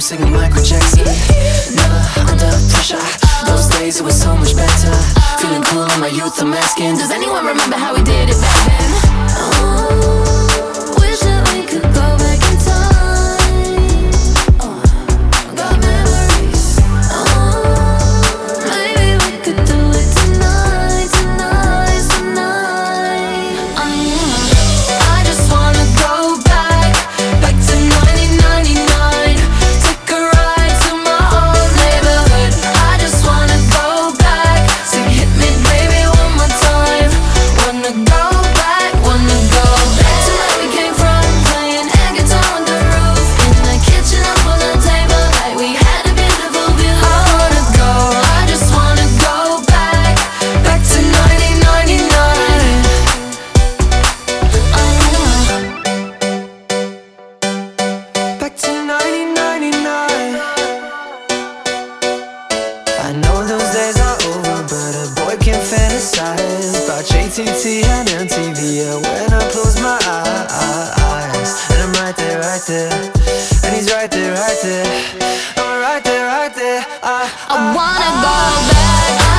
singing Michael Jackson. Never under pressure. Those days it was so much better. Feeling cool in my youth, I'm asking, does anyone remember how we did it back then? Oh, wish that we could go back in time. Got memories. Maybe we could do it tonight, tonight, tonight. I just wanna go back to 1999. Take a ride to my old neighborhood. I just wanna go back. Sing hit me baby one more time. Wanna go back to where we came from, playing air guitar on the roof, in the kitchen up on the table like we had a beautiful view. I wanna go, I just wanna go back to 1999. Back to 1999. I know those days are over, but a boy can fantasize about JTT and MTV. Yeah, when I close my eyes, and I'm right there, and he's right there, I'm right there. I wanna go back.